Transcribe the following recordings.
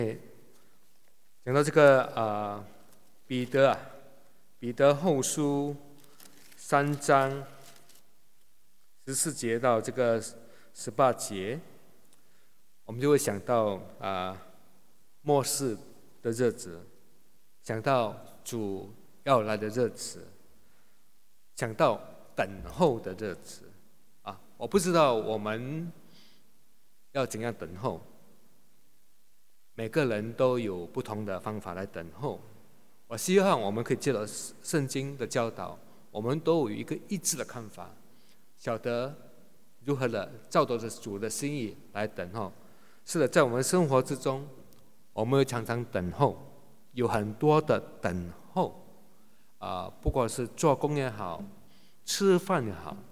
讲到这个彼得彼得后书3章14节到这个18节，我们就会想到末世的日子，想到主要来的日子，想到等候的日子我不知道我们要怎样等候，每个人都有不同的方法来等候。我希望我们可以借着圣经的教导，我们都有一个一致的看法，晓得如何的照着主的心意来等候。是的，在我们生活之中，我们会常常等候，有很多的等候不管是做工也好，吃饭也好，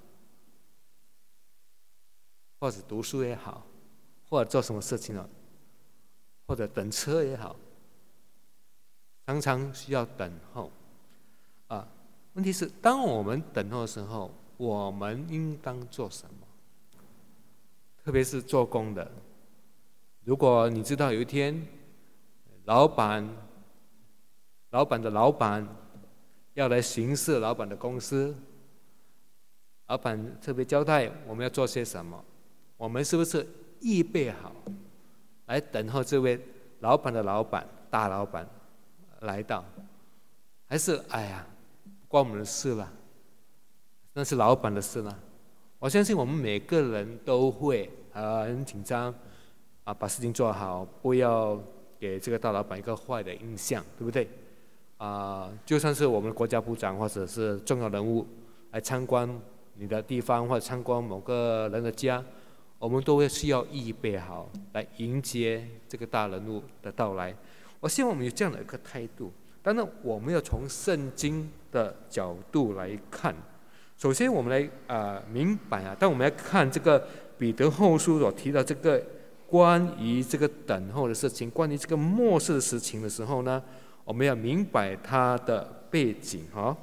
或者读书也好，或者做什么事情或者等车也好，常常需要等候问题是，当我们等候的时候，我们应当做什么？特别是做工的，如果你知道有一天老板的老板要来巡视老板的公司，老板特别交代我们要做些什么，我们是不是预备好来等候这位老板的老板大老板来到？还是不关我们的事了，那是老板的事了？我相信我们每个人都会很紧张把事情做好，不要给这个大老板一个坏的印象，对不对？就算是我们的国家部长或者是重要人物来参观你的地方，或者参观某个人的家，我们都会需要预备好来迎接这个大人物的到来。我希望我们有这样的一个态度。当然我们要从圣经的角度来看，首先我们来明白当我们来看这个彼得后书所提到这个关于这个等候的事情，关于这个末世的事情的时候呢，我们要明白它的背景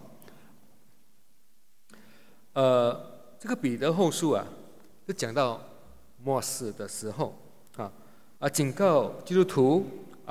这个彼得后书就讲到末世的时候警告基督徒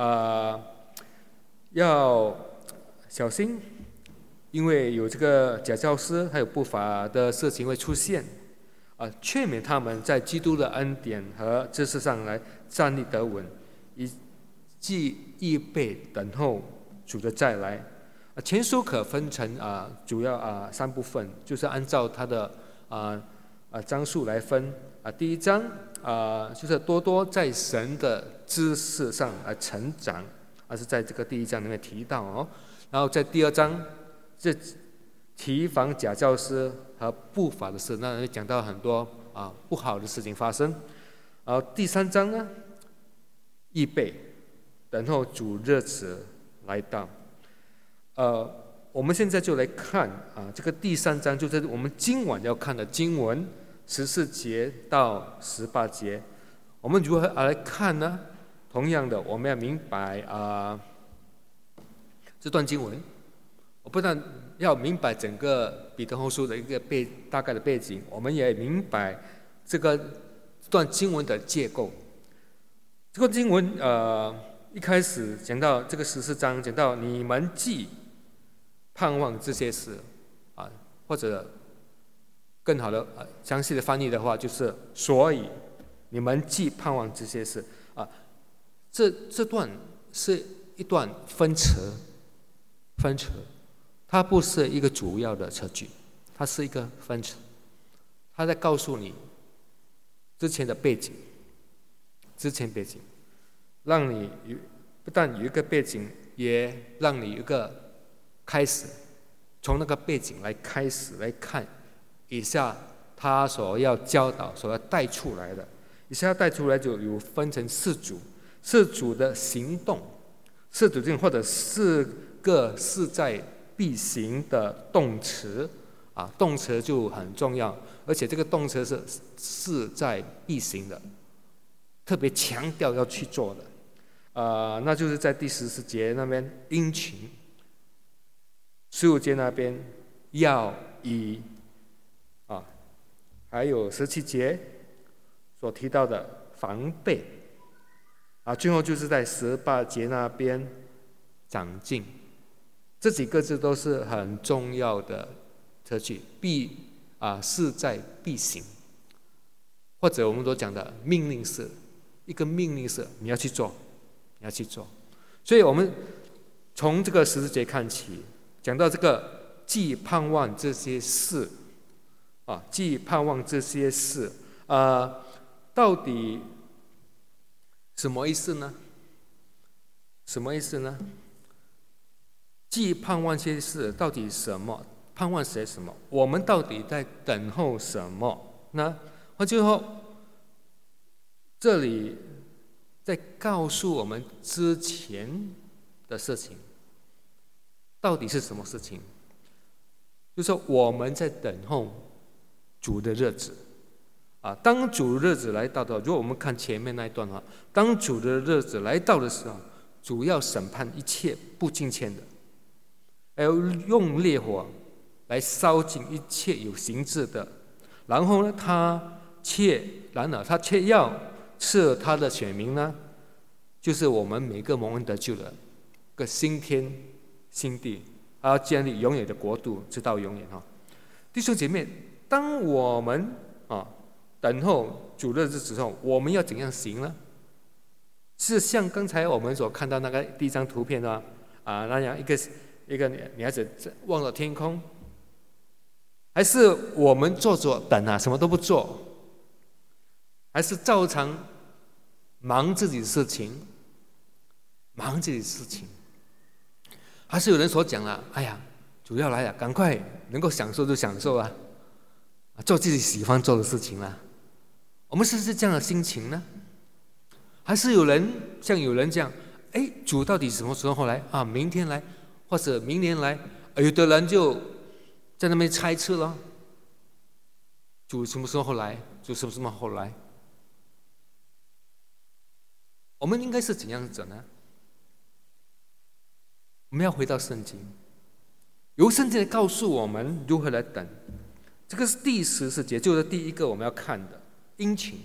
要小心，因为有这个假教师还有不法的事情会出现劝勉他们在基督的恩典和知识上来站立得稳，以即预备等候主的再来。前书可分成主要3部分，就是按照它的章数来分第一章就是多多在神的知识上成长，是在这个第一章里面提到然后在第二章是提防假教师和不法的事，那讲到很多不好的事情发生。然后第3章呢，预备等候主日子来到。我们现在就来看这个第3章，就是我们今晚要看的经文14节到18节。我们如何来看呢？同样的，我们要明白这段经文，我不但要明白整个彼得后书的一个大概的背景，我们也明白这段经文的结构。这个经文一开始讲到这个14章，讲到你们既盼望这些事或者更好的详细的翻译的话，就是所以你们既盼望这些事这段是一段分词，它不是一个主要的词句，它是一个分词，它在告诉你之前背景，让你不但有一个背景，也让你有一个开始，从那个背景来开始来看以下他所要教导、所要带出来的。以下带出来就有分成4组的行动，4组或者4个势在必行的动词动词就很重要，而且这个动词是势在必行的，特别强调要去做的那就是在第14节那边殷勤，15节那边要以还有17节所提到的防备最后就是在18节那边长进，这几个字都是很重要的特句，势在必行，或者我们都讲的命令式，一个命令式，你要去做，你要去做。所以我们从这个14节看起，讲到这个既盼望这些事，既盼望这些事，到底什么意思呢？什么意思呢？既盼望这些事，到底什么？盼望些什么？我们到底在等候什么呢？最后，这里在告诉我们之前的事情，到底是什么事情？就是说我们在等候主的日子。当主的日子来到的，如果我们看前面那一段，当主的日子来到的时候，主要审判一切不敬虔的，还要用烈火来烧尽一切有形质的。然后呢，他却要赐他的选民呢，就是我们每个蒙恩得救的个新天新地，他要建立永远的国度，直到永远。弟兄姐妹，当我们等候主的日子之后，我们要怎样行呢？是像刚才我们所看到那个第一张图片那样一个女孩子望着天空，还是我们坐着等什么都不做，还是照常忙自己的事情，还是有人所讲了，哎呀，主要来了，赶快能够享受就享受做自己喜欢做的事情我们是不是这样的心情呢？还是有人这样，主到底什么时候来明天来，或者明年来？有的人就在那边猜测了，主什么时候来？主什么时候来？我们应该是怎样子呢？我们要回到圣经，由圣经来告诉我们如何来等。这个是第14节，就是第一个我们要看的殷勤。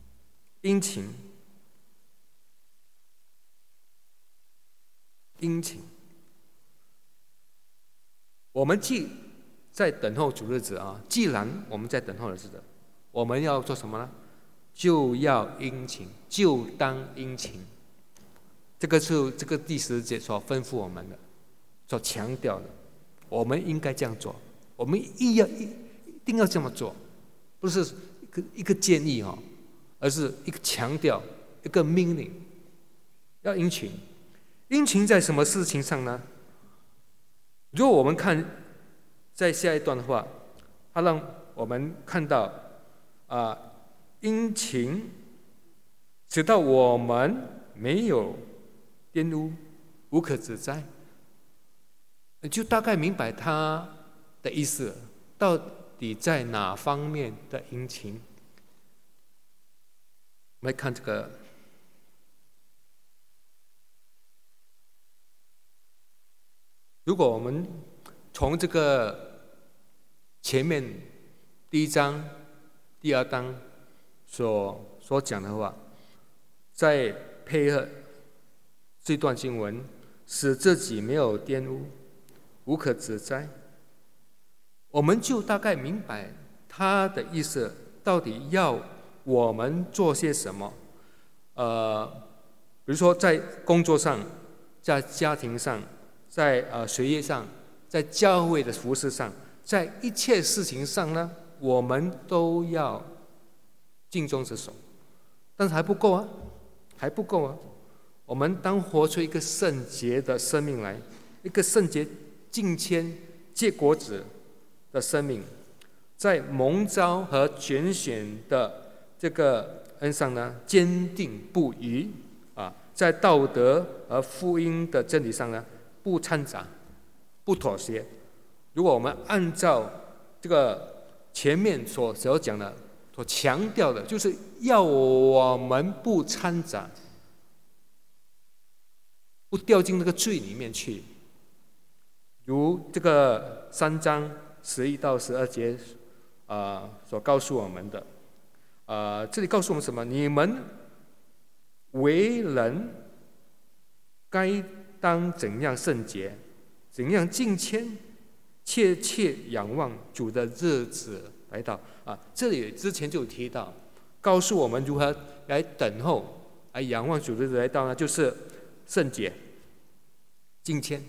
我们既在等候主日子既然我们在等候的日子，我们要做什么呢？就要殷勤，就当殷勤。这个是这个第10节所吩咐我们的，所强调的，我们应该这样做，我们一定要这么做，不是一个建议而是一个强调，一个命令，要殷勤。殷勤在什么事情上呢？如果我们看在下一段的话，它让我们看到殷勤直到我们没有玷污，无可指摘，就大概明白他的意思，到底在哪方面的殷勤。我们来看这个，如果我们从这个前面第1章、第2章所讲的话，再配合这段经文，使自己没有玷污，无可指摘，我们就大概明白他的意思，到底要我们做些什么。比如说在工作上，在家庭上，在学业上，在教会的服事上，在一切事情上呢，我们都要尽忠职守。但是还不够啊，我们当活出一个圣洁的生命来，一个圣洁敬虔结果子的生命，在蒙召和拣选的这个恩上呢，坚定不移在道德和福音的真理上呢，不掺杂，不妥协。如果我们按照这个前面所讲的，所强调的，就是要我们不掺杂，不掉进那个罪里面去。如这个3章11到12节所告诉我们的，这里告诉我们什么？你们为人该当怎样圣洁，怎样敬虔，切切仰望主的日子来到。这里之前就有提到，告诉我们如何来等候，来仰望主的日子来到呢？就是圣洁、敬虔。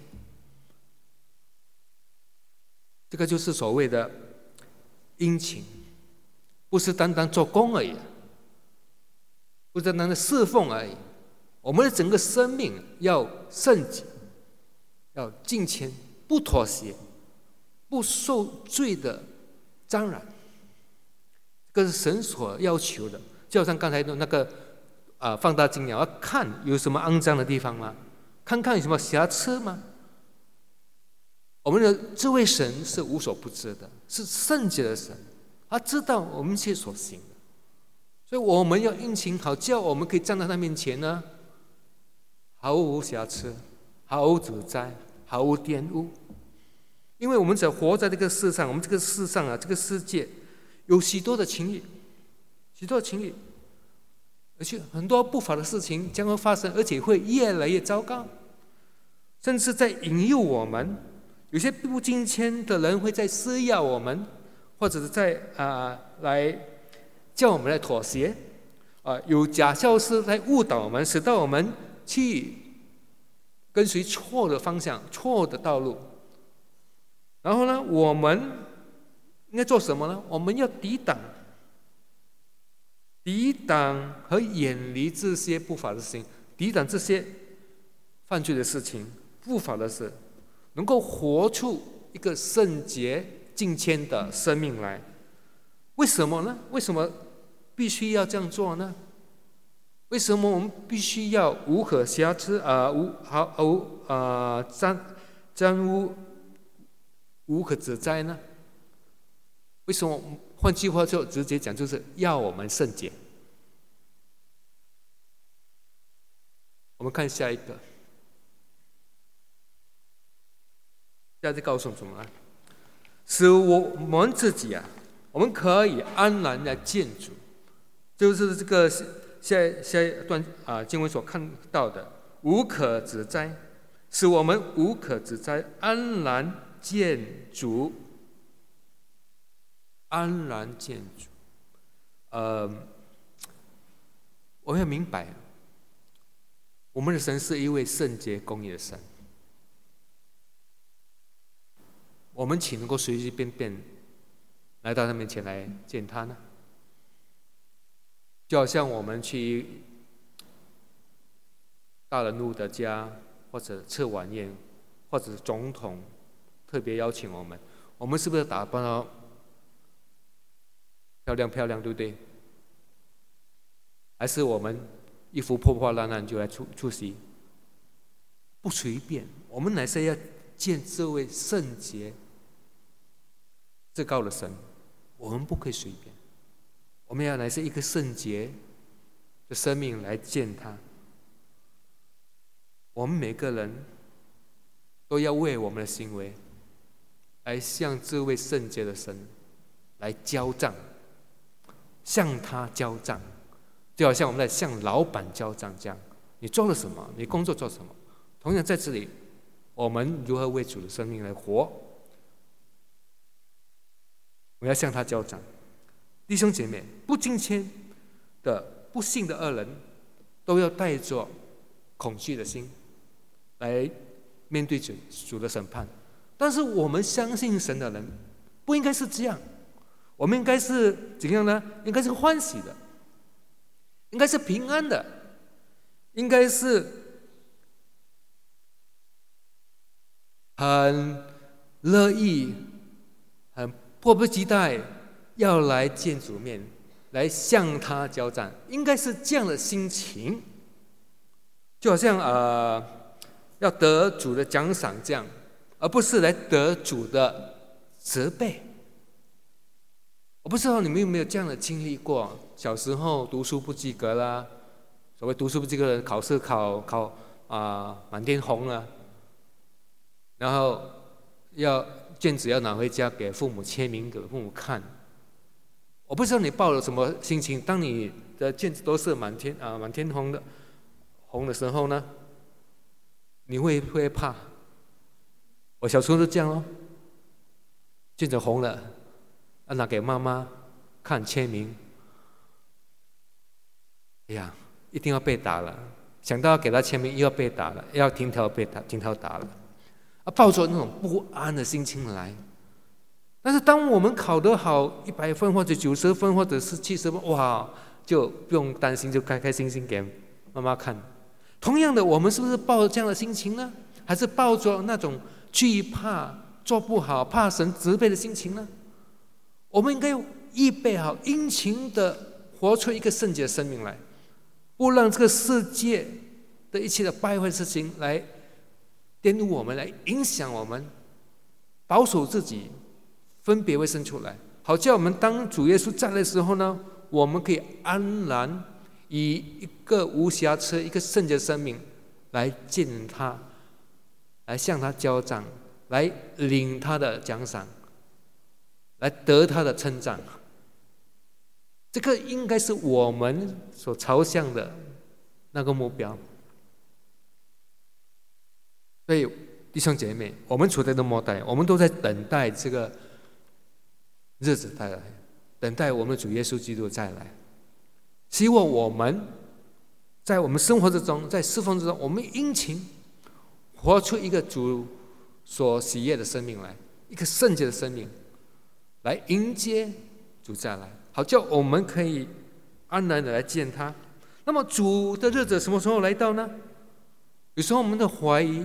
这个就是所谓的殷勤，不是单单做工而已，不是单单的侍奉而已。我们的整个生命要圣洁，要敬虔，不妥协，不受罪的沾染。这个是神所要求的。就好像刚才的那个放大镜要看有什么肮脏的地方吗？看看有什么瑕疵吗？我们的这位神是无所不知的，是圣洁的神，他知道我们一切所行的，所以我们要殷勤好，叫我们可以站在他面前呢，毫无瑕疵，毫无指摘，毫无玷污。因为我们只活在这个世上，我们这个世上这个世界有许多的情欲，许多的情欲，而且很多不法的事情将会发生，而且会越来越糟糕，甚至在引诱我们。有些不敬虔的人会在施压我们，或者是在来叫我们来妥协，有假教师来误导我们，使到我们去跟随错的方向、错的道路。然后呢，我们应该做什么呢？我们要抵挡和远离这些不法的事情，抵挡这些犯罪的事情、不法的事。能够活出一个圣洁敬虔的生命来。为什么呢？为什么必须要这样做呢？为什么我们必须要无可瑕疵沾污、无可指摘呢？为什么？换句话就直接讲，就是要我们圣洁。我们看下一个。下次告诉我们什么呢？使我们自己我们可以安然来见主，就是这个下一段经文所看到的无可指摘，使我们无可指摘，安然见主，安然见主。我要明白，我们的神是一位圣洁公义的神。我们岂能够随随便便来到他面前来见他呢？就好像我们去大人物的家，或者吃晚宴，或者总统特别邀请我们，我们是不是打扮到漂亮漂亮，对不对？还是我们衣服破破烂烂就来出席？不随便，我们乃是要见这位圣洁至高的神，我们不可以随便，我们要来是一个圣洁的生命来见他。我们每个人都要为我们的行为来向这位圣洁的神来交账，向他交账，就好像我们在向老板交账这样。你做了什么？你工作做什么？同样在这里，我们如何为主的生命来活？我要向他交账。弟兄姐妹，不敬虔的不信的恶人都要带着恐惧的心来面对主的审判。但是我们相信神的人不应该是这样，我们应该是怎样呢？应该是欢喜的，应该是平安的，应该是很乐意、很迫不及待要来见主面，来向他交战，应该是这样的心情，就好像要得主的奖赏这样，而不是来得主的责备。我不知道你们有没有这样的经历过？小时候读书不及格啦，所谓读书不及格的考试考满天红了，然后卷子要拿回家给父母签名，给父母看。我不知道你抱了什么心情，当你的卷子都是满天红的， 红的时候呢，你会不会怕？我小时候是这样哦，卷子红了，要拿给妈妈看签名，哎呀，一定要被打了。想到要给他签名，又要被打了，要停条打了，抱着那种不安的心情来。但是当我们考得好100分或者90分或者是70分，哇，就不用担心，就开开心心给妈妈看。同样的，我们是不是抱着这样的心情呢？还是抱着那种惧怕、做不好、怕神责备的心情呢？我们应该预备好，殷勤的活出一个圣洁的生命来，不让这个世界的一切的败坏事情来玷污我们，来影响我们，保守自己，分别为圣出来，好叫我们当主耶稣再来的时候呢，我们可以安然以一个无瑕疵、一个圣洁的生命来见他，来向他交账，来领他的奖赏，来得他的称赞。这个应该是我们所朝向的那个目标。所以弟兄姐妹，我们处在的末代，我们都在等待这个日子再来，等待我们的主耶稣基督再来。希望我们在我们生活之中，在侍奉之中，我们殷勤活出一个主所喜悦的生命来，一个圣洁的生命，来迎接主再来，好叫我们可以安然的来见他。那么主的日子什么时候来到呢？有时候我们的怀疑，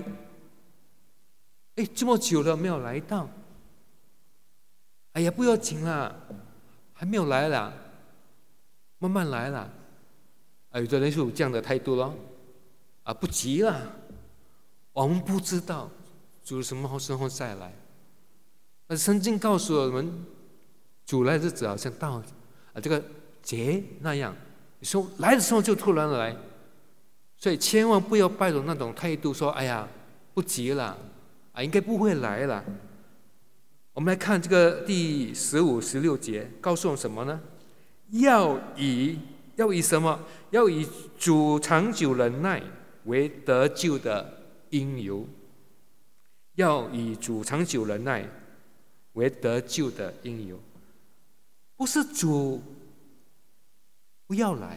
这么久了没有来到，哎呀，不要紧啦，还没有来啦，慢慢来啦。有的人是有这样的态度咯，不急啦，我们不知道主什么时候再来。而圣经告诉我们，主来的日子好像到这个节那样，有时候来的时候就突然来，所以千万不要抱着那种态度说：“哎呀，不急了，应该不会来了。”我们来看这个第15、16节，告诉我们什么呢？要以什么？要以主长久忍耐为得救的因由。要以主长久忍耐为得救的因由，不是主不要来，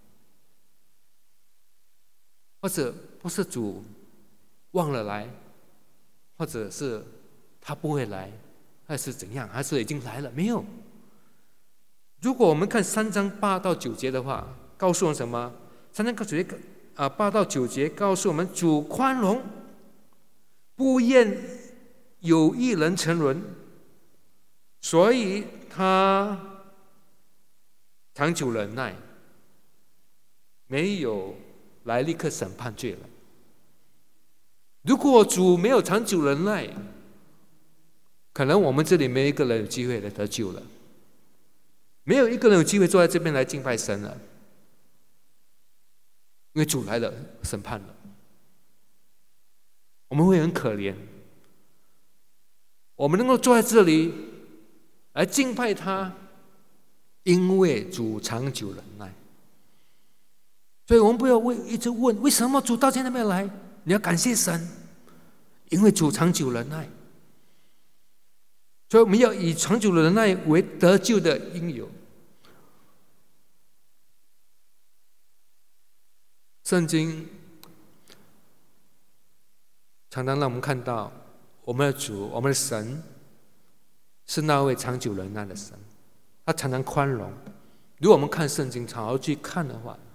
或者不是主忘了来，或者是他不会来，还是怎样，还是已经来了？没有。如果我们看3章8到9节的话，告诉我们什么？3章8到9节告诉我们，主宽容，不愿有一人沉沦，所以他长久忍耐，没有来立刻审判罪了。如果主没有长久忍耐，可能我们这里没有一个人有机会来得救了，没有一个人有机会坐在这边来敬拜神了，因为主来了，审判了，我们会很可怜。我们能够坐在这里来敬拜他，因为主长久忍耐。所以我们不要一直问为什么主到现在没有来，你要感谢神，因为主长久忍耐。所以我们要以长久的忍耐为得救的因由。圣经常常让我们看到，我们的主，我们的神是那位长久忍耐的神，他常常宽容。如果我们看圣经，好好去看的话，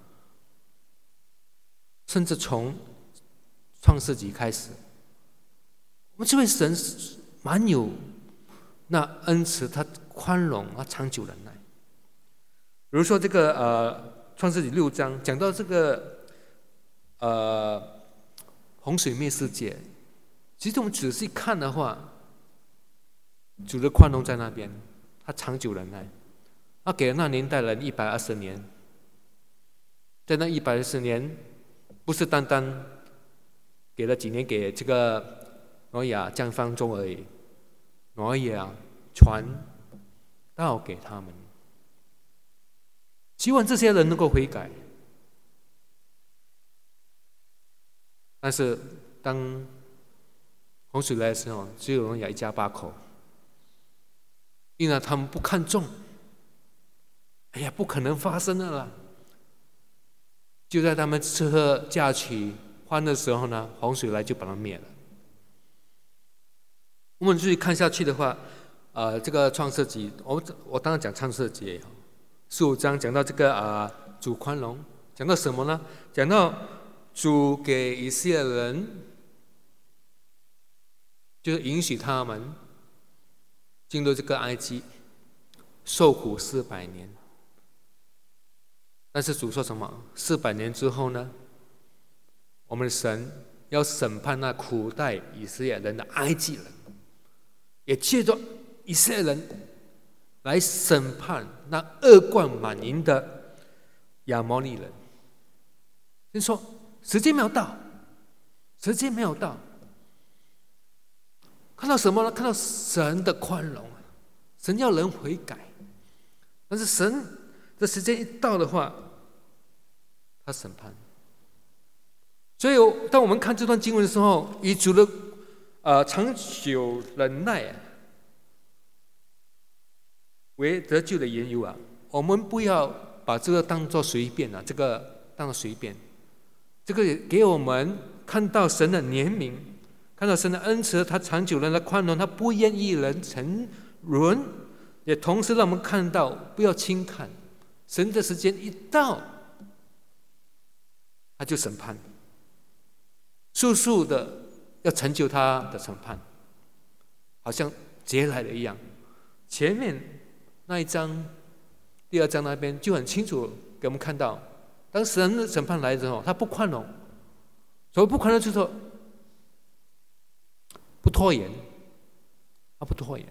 甚至从创世纪开始，我们这位神蛮有那恩慈，他宽容，他长久忍耐。比如说这个创世纪6章讲到这个洪水灭世界，其实我们仔细看的话，主的宽容在那边，他长久忍耐，他给了那年代人120年，在那120年，不是单单给了几年给这个挪亚降方舟而已，挪亚传道给他们，希望这些人能够悔改。 但是当洪水来的时候，只有挪亚一家8口，因为他们不看重，哎呀，不可能发生的啦。就在他们吃喝嫁娶欢的时候呢，洪水来就把他们灭了。我们继续看下去的话，这个创世纪，我当然讲创世纪也好，15章讲到这个主宽容，讲到什么呢？讲到主给以色列人，就是允许他们进入这个埃及受苦400年。但是主说什么？400年之后呢，我们的神要审判那苦待以色列人的埃及人，也借着以色列人来审判那恶贯满盈的亚摩利人。就说时间没有到，时间没有到。看到什么呢？看到神的宽容，神要人悔改，但是神的时间一到的话，他审判。所以当我们看这段经文的时候，以主的长久忍耐为得救的缘由我们不要把这个当作随便这个当作随便，这个也给我们看到神的怜悯，看到神的恩慈，他长久人的宽容，他不愿意人沉沦，也同时让我们看到不要轻看神的时间一到，他就审判，速速的要成就他的审判，好像节来的一样。前面那一章第2章那边就很清楚给我们看到，当神的审判来的时候，他不宽容。所谓不宽容就是说不拖延，他不拖延。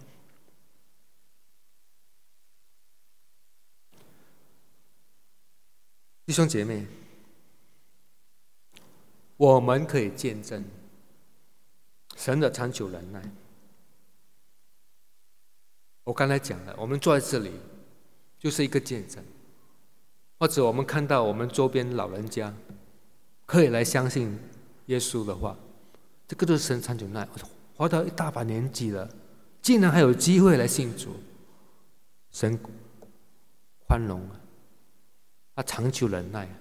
弟兄姐妹，我们可以见证神的长久忍耐。我刚才讲了，我们坐在这里就是一个见证，或者我们看到我们周边老人家可以来相信耶稣的话，这个就是神长久忍耐，活到一大把年纪了，竟然还有机会来信主。神宽容，他长久忍耐。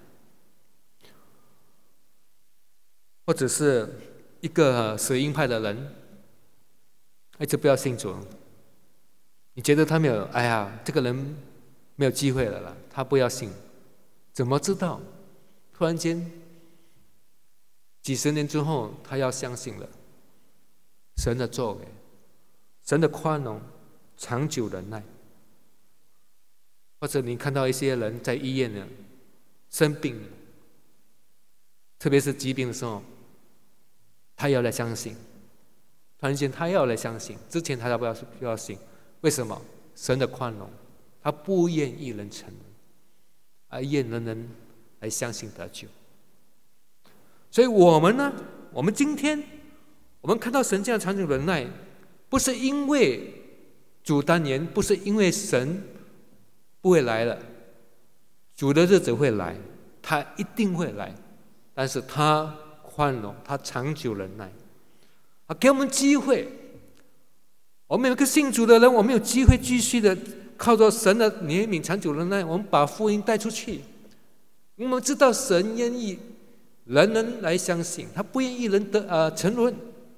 或者是一个死鹰派的人，一直不要信主，你觉得他没有，哎呀，这个人没有机会了啦，他不要信，怎么知道突然间几十年之后他要相信了？神的作为，神的宽容，长久忍耐。或者你看到一些人在医院生病，特别是疾病的时候，他要来相信，突然间他要来相信，之前他不要信，为什么？神的宽容，他不愿意人承认，而愿人来相信得救。所以我们呢，我们今天我们看到神这样长久忍耐，不是因为主当年，不是因为神不会来了，主的日子会来，他一定会来，但是他宽容，他长久忍耐，给我们机会。我们有个信主的人，我们有机会继续的靠着神的怜悯、长久忍耐，我们把福音带出去。我们知道神愿意人来相信，他不愿意人沉沦，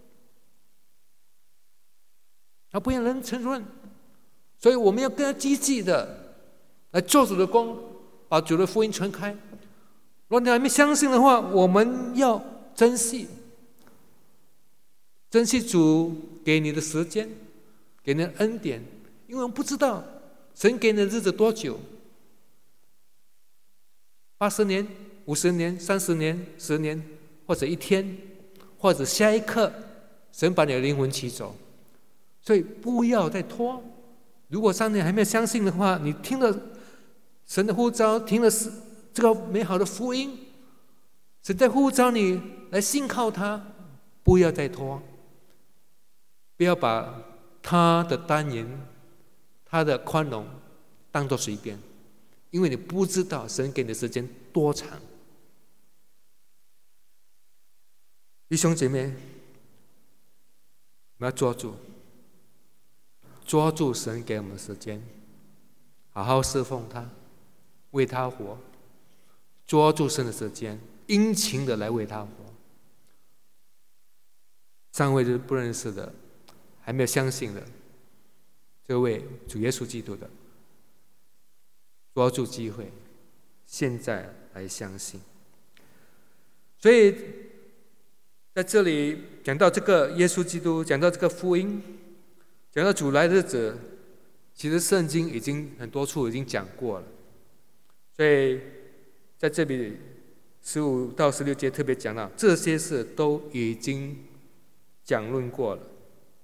他不愿人沉沦，所以我们要更积极的来做主的工，把主的福音传开。如果你还没相信的话，我们要珍惜主给你的时间，给你的恩典，因为我们不知道神给你的日子多久，80年、50年、30年、10年，或者一天，或者下一刻，神把你的灵魂取走。所以不要再拖。如果上帝还没有相信的话，你听了神的呼召，听了这个美好的福音，神在呼召你来信靠他，不要再拖，不要把他的单言、他的宽容当作随便，因为你不知道神给你的时间多长。 弟兄姐妹，我们要抓住神给我们的时间，好好侍奉他，为他活。抓住神的时间，殷勤的来为他活。尚未不认识的，还没有相信的，这位主耶稣基督的，抓住机会，现在来相信。所以在这里讲到这个耶稣基督，讲到这个福音，讲到主来的日子，其实圣经已经很多处已经讲过了。所以在这里15到16节特别讲到，这些事都已经讲论过了。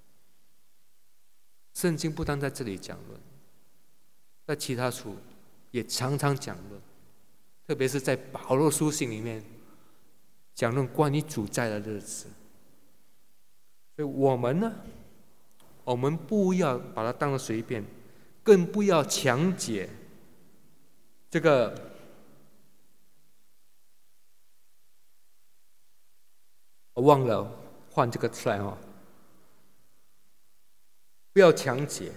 圣经不单在这里讲论，在其他处也常常讲论，特别是在保罗书信里面讲论关于主在的日子。所以我们呢，我们不要把它当作随便，更不要强解这个我忘了换这个出来不要强解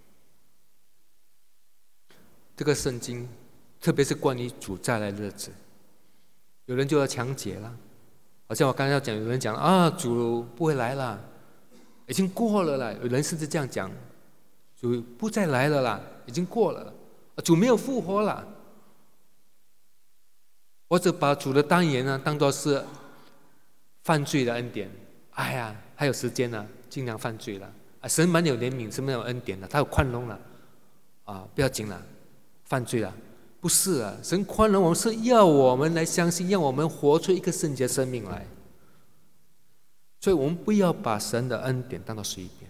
这个圣经，特别是关于主再来的日子，有人就要强解了。好像我刚才要讲，有人讲主不会来了，已经过了啦。有人甚至这样讲，主不再来了啦，已经过了啦，主没有复活了。或者把主的单言当作是犯罪的恩典，还有时间呢，尽量犯罪了。神蛮有怜悯，神蛮有恩典的，他有宽容了，不要紧了，犯罪了，不是啊，神宽容我们是要我们来相信，让我们活出一个圣洁生命来。所以我们不要把神的恩典当作随便，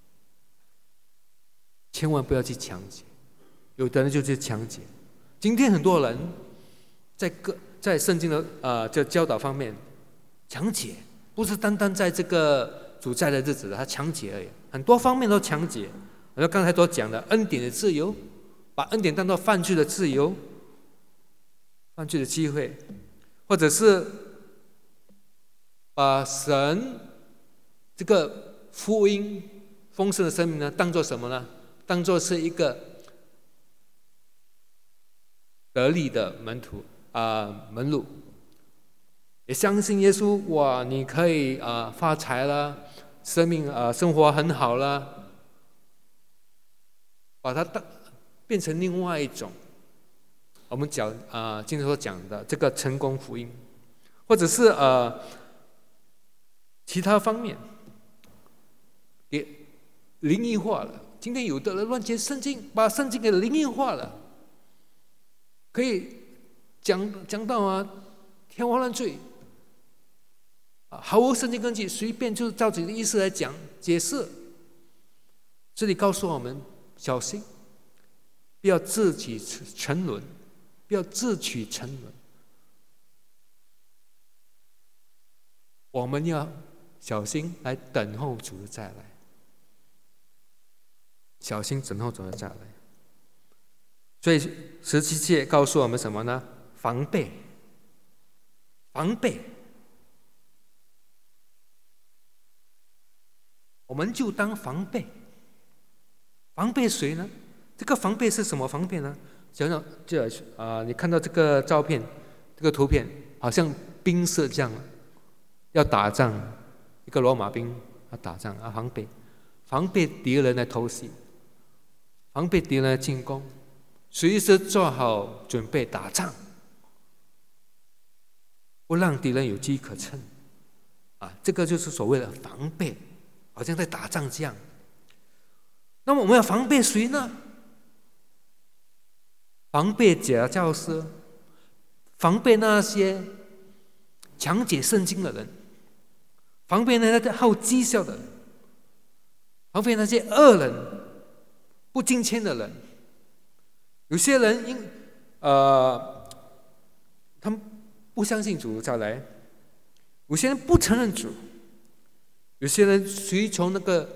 千万不要去强解。有的人就去强解。今天很多人在圣经的这教导方面强解，不是单单在这个主在的日子他强解而已，很多方面都强解。好像刚才所讲的恩典的自由，把恩典当作犯罪的自由、犯罪的机会，或者是把神这个福音丰盛的生命呢，当作什么呢？当作是一个得力的门路，也相信耶稣，你可以发财了，生活很好了，把它变成另外一种我们今天所讲的这个成功福音，或者是其他方面给灵异化了。今天有的人乱解圣经，把圣经给灵异化了，可以讲到天花乱坠，毫无圣经根据，随便就照自己的意思来讲解释。这里告诉我们小心，不要自取沉沦，不要自取沉沦。我们要小心来等候主的再来，小心等候主的再来。所以17节告诉我们什么呢？防备，我们就当防备。防备谁呢？这个防备是什么防备呢？想想你看到这个照片，这个图片好像兵士这样要打仗，一个罗马兵要打仗防备敌人来偷袭，防备敌人来进攻，随时做好准备打仗，不让敌人有机可乘。这个就是所谓的防备，好像在打仗这样。那么我们要防备谁呢？防备假教师，防备那些强解圣经的人，防备那些好讥笑的人，防备那些恶人、不敬虔的人。有些人他们不相信主再来，有些人不承认主，有些人随从那个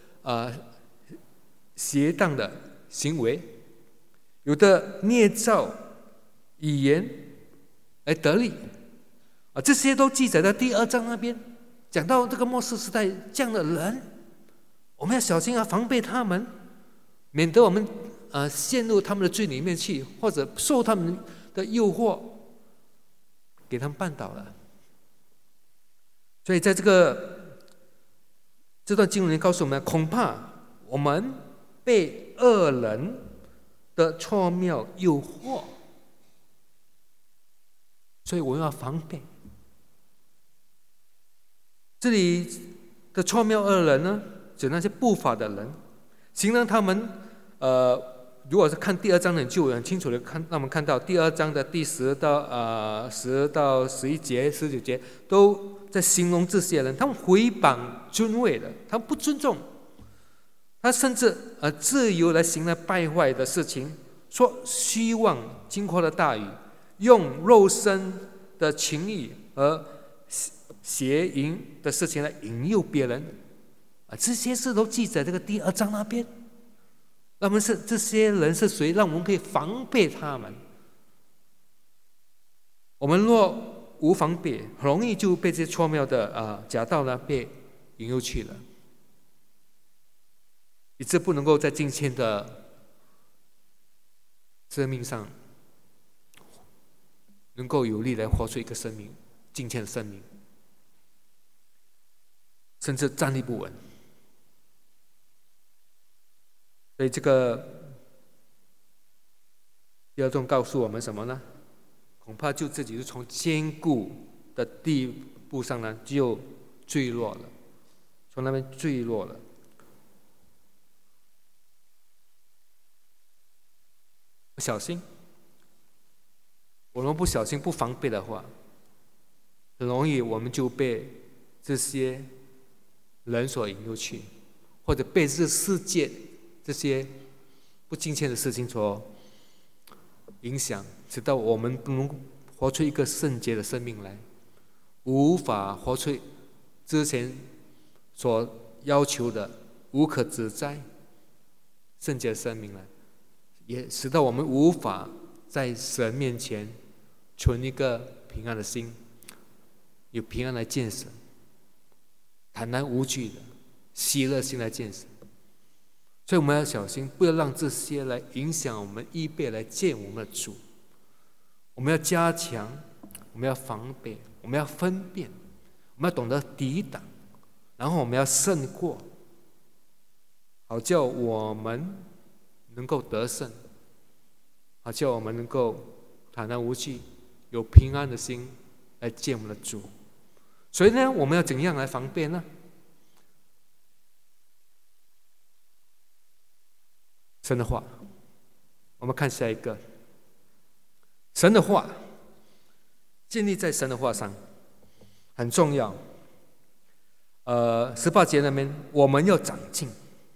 邪荡的行为，有的捏造语言来得利，这些都记载在第2章那边。 讲到这个末世时代这样的人，我们要小心，要防备他们，免得我们陷入他们的罪里面去，或者受他们的诱惑，给他们绊倒了。所以在这段经文告诉我们，恐怕我们被恶人的错谬诱惑，所以我们要防备。这里的错谬恶人呢，指那些不法的人，形容他们如果是看第2章的，就很清楚的让我们看到第2章的第10到11节、19节，都在形容这些人，他们毁谤尊位的，他们不尊重，他甚至自由来行了败坏的事情，说虚妄经过了大雨，用肉身的情欲和邪淫的事情来引诱别人，这些事都记在这个第2章那边。那么这些人是谁？让我们可以防备他们。我们若无防备，很容易就被这些错谬的假道呢被引诱去了，以致不能够在敬虔的生命上能够有力来活出一个生命，敬虔的生命，甚至站立不稳。所以这个第2章告诉我们什么呢？恐怕就自己是从坚固的地步上呢就坠落了，从那边坠落了。小心，我们不小心不防备的话，很容易我们就被这些人所引诱去，或者被这世界这些不敬虔的事情所影响，直到我们不能活出一个圣洁的生命来，无法活出之前所要求的无可指摘圣洁的生命来，也使到我们无法在神面前存一个平安的心，有平安来见神，坦然无惧的喜乐心来见神。所以我们要小心，不要让这些来影响我们预备来见我们的主。我们要加强，我们要防备，我们要分辨，我们要懂得抵挡，然后我们要胜过，好叫我们能够得胜，好叫我们能够坦然无惧，有平安的心来见我们的主。所以呢，我们要怎样来防备呢？神的话，我们看下一个。神的话，建立在神的话上，很重要。18节那边，我们要长进。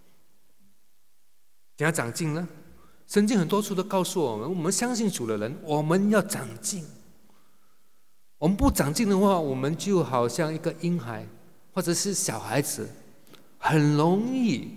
怎样长进呢？圣经很多处都告诉我们，我们相信主的人，我们要长进。我们不长进的话，我们就好像一个婴孩或者是小孩子，很容易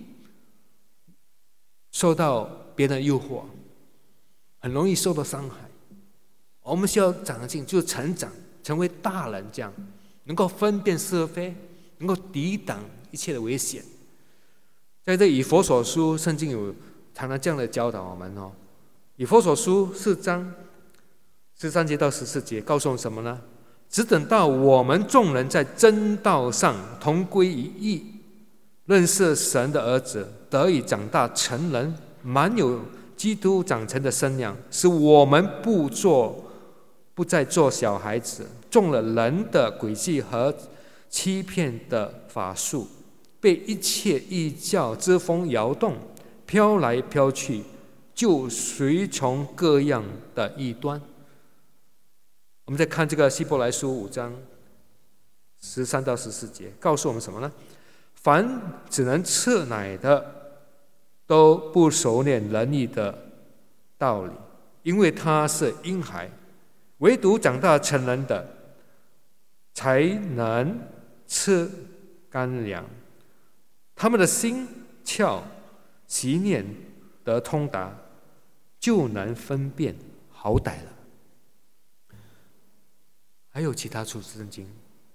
受到别人的诱惑，很容易受到伤害。我们需要长进，就成长，成为大人，这样能够分辨是非，能够抵挡一切的危险。在这以弗所书，圣经有常常这样的教导我们哦。以弗所书4章13节到14节告诉我们什么呢？只等到我们众人在真道上同归于一，认识神的儿子，得以长大成人，满有基督长成的身量，使我们不再做小孩子，中了人的诡计和欺骗的法术，被一切异教之风摇动，飘来飘去，就随从各样的异端。我们再看这个希伯来书5章13到14节，告诉我们什么呢？凡只能吃奶的，都不熟练仁义的道理，因为他是婴孩；唯独长大成人的，才能吃干粮。他们的心窍习念得通达，就能分辨好歹了。还有其他处圣经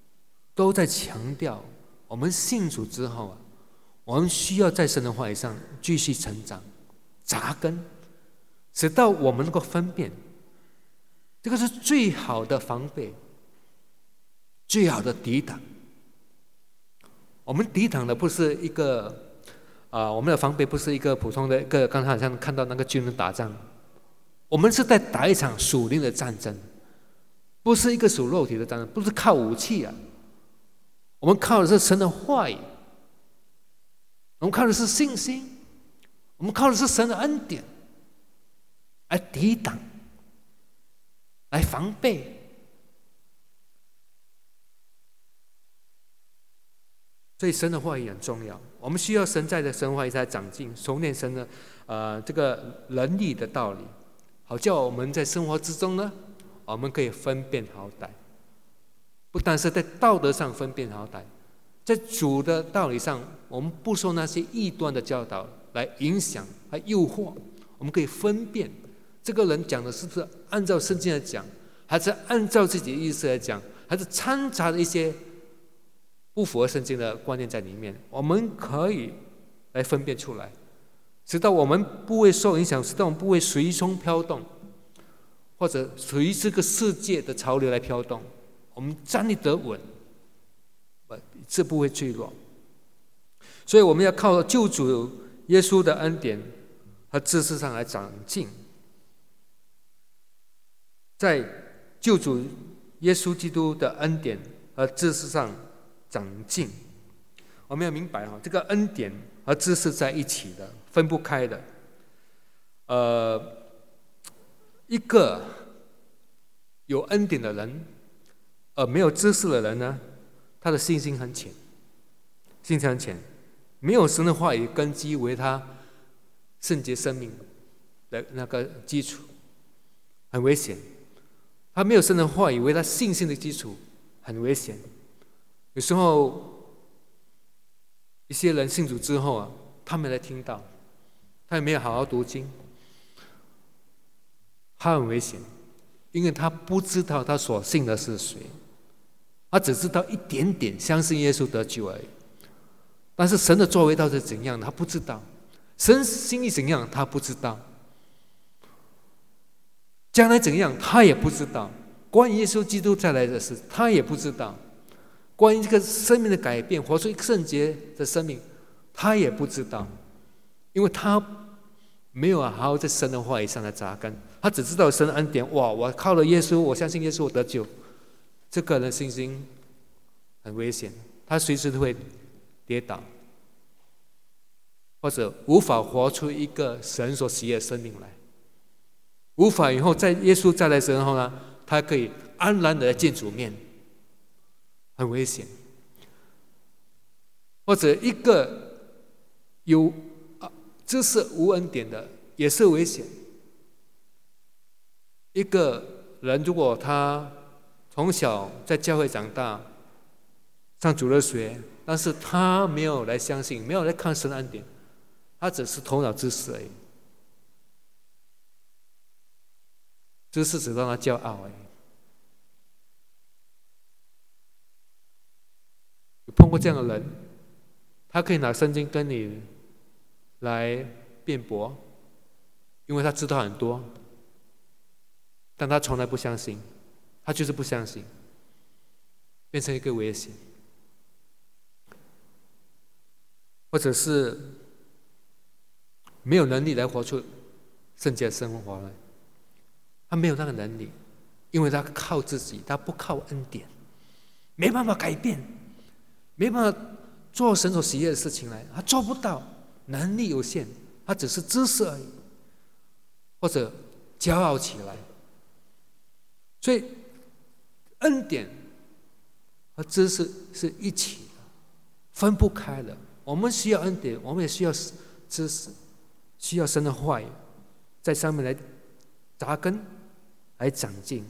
都在强调，我们信主之后我们需要在神的话语上继续成长、扎根，直到我们能够分辨。这个是最好的防备，最好的抵挡。我们抵挡的不是一个我们的防备不是一个普通的一个，刚才好像看到那个军人打仗，我们是在打一场属灵的战争，不是一个属肉体的战争，不是靠武器我们靠的是神的话语，我们靠的是信心，我们靠的是神的恩典，来抵挡，来防备。所以神的话语很重要，我们需要神在的神话语在长进，熟练神的这个能力的道理，好叫我们在生活之中呢，我们可以分辨好歹。不但是在道德上分辨好歹，在主的道理上，我们不受那些异端的教导来影响、来诱惑，我们可以分辨这个人讲的是不是按照圣经来讲，还是按照自己的意思来讲，还是掺杂了一些不符合圣经的观念在里面，我们可以来分辨出来，直到我们不会受影响，直到我们不会随风飘动，或者随这个世界的潮流来飘动，我们站立得稳，这不会坠落。所以我们要靠救主耶稣的恩典和知识上来长进，在救主耶稣基督的恩典和知识上长进。我们要明白这个恩典和知识在一起的，分不开的。一个有恩典的人没有知识的人呢，他的信心很浅，没有神的话语根基为他圣洁生命的那个基础，很危险。他没有神的话语为他信心的基础，很危险。有时候一些人信主之后他没来听到，他也没有好好读经，他很危险，因为他不知道他所信的是谁，他只知道一点点相信耶稣得救而已，但是神的作为到底怎样他不知道，神心意怎样他不知道，将来怎样他也不知道，关于耶稣基督再来的事他也不知道，关于这个生命的改变，活出一个圣洁的生命他也不知道，因为他没有好好在神的话语上来扎根，他只知道神的恩典，我靠了耶稣，我相信耶稣我得救，这个人信心很危险，他随时都会跌倒，或者无法活出一个神所喜悦的生命来，无法以后在耶稣再来的时候呢，他可以安然的见主面，很危险。或者一个有知识无恩典的也是危险。一个人如果他从小在教会长大，上主日学，但是他没有来相信，没有来看神的恩典，他只是头脑知识而已，知识只让他骄傲而已。有碰过这样的人，他可以拿圣经跟你来辩驳，因为他知道很多，但他从来不相信，他就是不相信，变成一个危险。或者是没有能力来活出圣洁的生活来，他没有那个能力，因为他靠自己，他不靠恩典，没办法改变，没办法做神所喜悦的事情来，他做不到，能力有限，他只是知识而已，或者骄傲起来。所以恩典和知识是一起的，分不开的。我们需要恩典，我们也需要知识，需要神的话语在上面来扎根，来长进。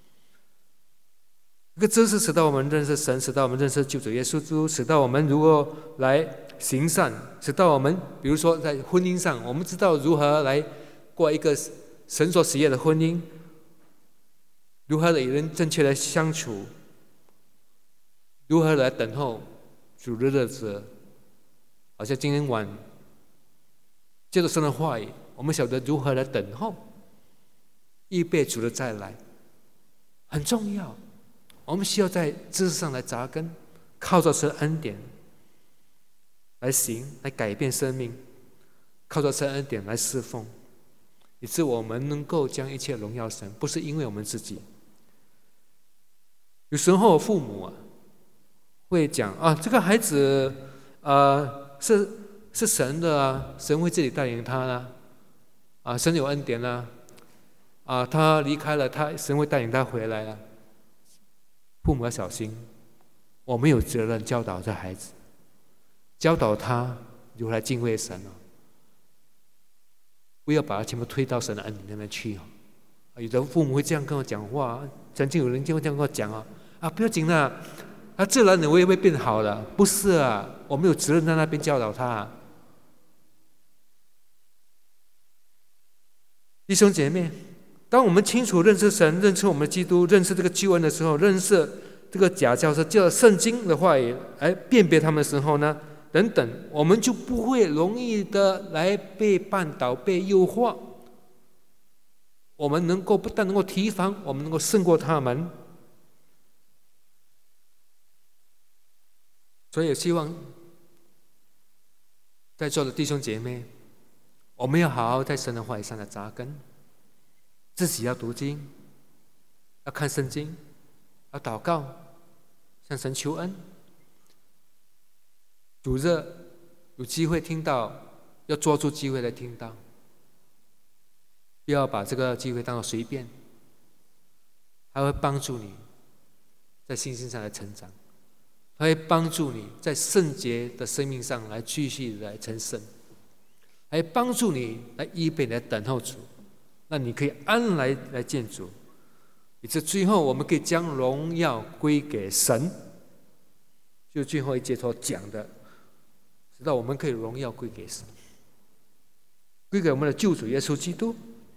这个知识使到我们认识神，使到我们认识救主耶稣基督，使到我们如何来行善，使到我们比如说在婚姻上，我们知道如何来过一个神所喜悦的婚姻，如何与人正确的相处， 如何来等候主的日子。好像今天晚借着神的话语，我们晓得如何来等候，预备主的再来，很重要。我们需要在知识上来扎根，靠着神恩典来行，来改变生命，靠着神恩典来侍奉，以致我们能够将一切荣耀神，不是因为我们自己。有时候父母会讲这个孩子是神的神会自己带领他神有恩典他离开了，神会带领他回来父母要小心，我们有责任教导这孩子，教导他如何来敬畏神不要把他全部推到神的恩典那边去有的父母会这样跟我讲话，曾经有人就会这样跟我讲不要紧啦，他自然我也会变好了。不是我们有责任在那边教导他弟兄姐妹，当我们清楚认识神、认识我们的基督、认识这个救恩的时候，认识这个假教师叫圣经的话语来辨别他们的时候呢，等等，我们就不会容易的来被绊倒、被诱惑。我们不但能够提防，我们能够胜过他们。所以也希望在座的弟兄姐妹，我们要好好在神的话语上来扎根，自己要读经，要看圣经，要祷告，向神求恩。主日有机会听到，要抓住机会来听到，不要把这个机会当作随便，它会帮助你在信心上来成长，它会帮助你在圣洁的生命上来继续来成圣，还帮助你来预备来等候主，那你可以安来见主，以致最后我们可以将荣耀归给神。就最后一节所讲的，直到我们可以荣耀归给神，归给我们的救主耶稣基督。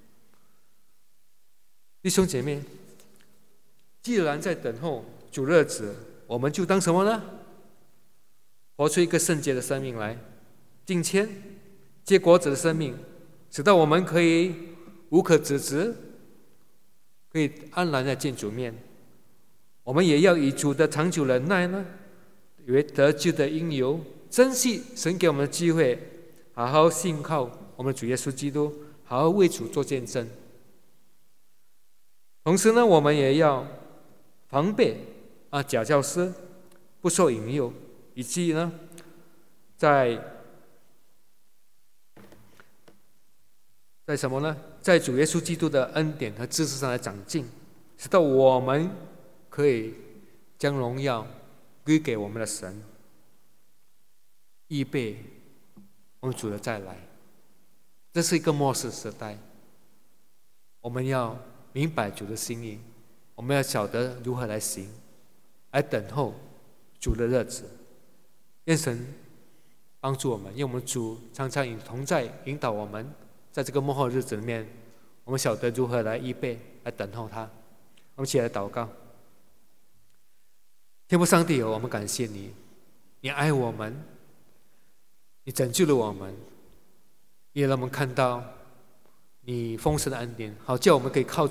弟兄姐妹，既然在等候主日子，我们就当什么呢？活出一个圣洁的生命来，敬虔结果子的生命，直到我们可以无可指责，可以安然的见主面。我们也要以主的长久忍耐呢，为得救的因由，珍惜神给我们的机会，好好信靠我们的主耶稣基督，好好为主做见证。同时呢，我们也要防备假教师，不受引诱，以及呢，在什么呢？在主耶稣基督的恩典和知识上来长进，直到我们可以将荣耀归给我们的神，预备我们主的再来。这是一个末世时代，我们要明白主的心意，我们要晓得如何来行，来等候主的日子。愿神帮助我们，愿我们主常常同在，引导我们，在这个末后日子里面，我们晓得如何来预备，来等候他。我们一起来祷告。天父上帝，我们感谢你，你爱我们，你拯救了我们，也让我们看到你丰盛的恩典，好叫我们可以靠主